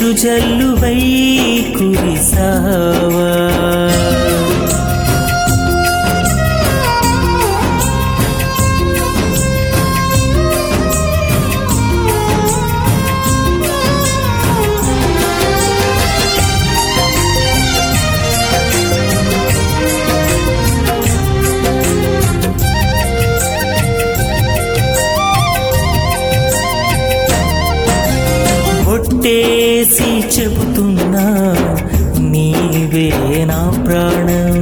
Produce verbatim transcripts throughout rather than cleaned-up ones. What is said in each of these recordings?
చిరుజల్లువై కురిసావా ఒట్టేసి చెబుతున్నా నీవే నా ప్రాణం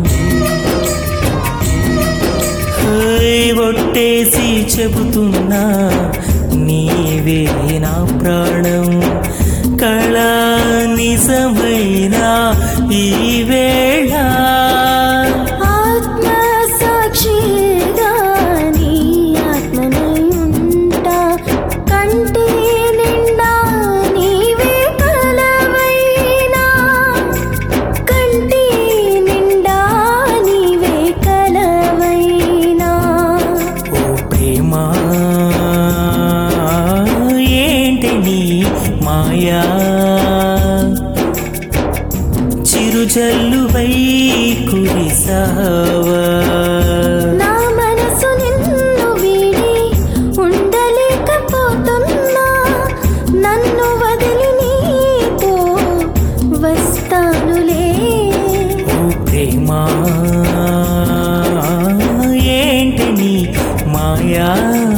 ఒట్టేసి చెబుతున్నా నీవే నా ప్రాణం కళా నిజమైన ఈ వేళ మాయా చిరుజల్లువై కురిసావా నా మనసు నిన్ను వీడి ఉండలేకపోతున్నా నన్ను వదిలి నీతో వస్తానులే ఓ ప్రేమా ఏంటి నీ మాయా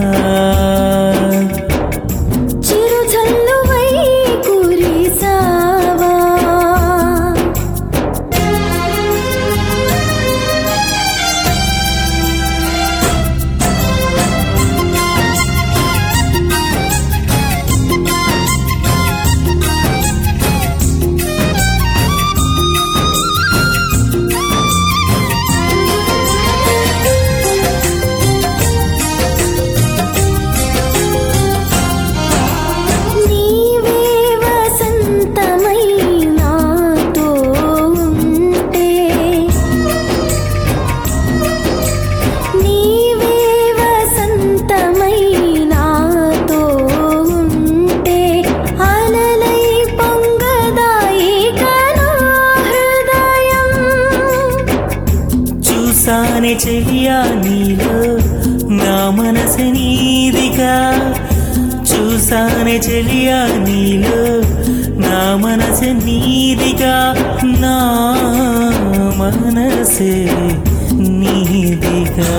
చూసానే చెయ్యా నీలో నా మనసు నీదిగా చూసానే చెయ్యా నీలో నా మనసు నీదిగా నా మనసే నీదిగా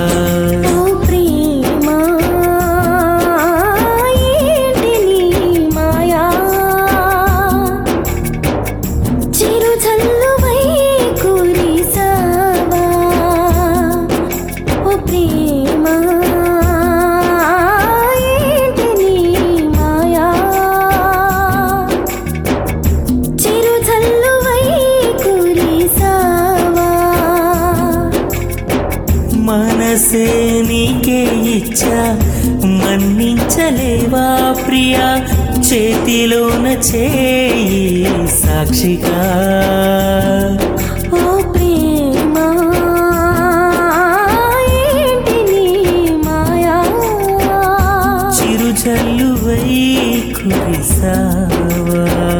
మనసే నీకే ఇచ్చా మన్నించలేవా ప్రియా చేతిలోన చేయి సాక్షిగా ఓ ప్రేమా ఏంటి నీ మాయా చిరుజల్లువై కురిసావా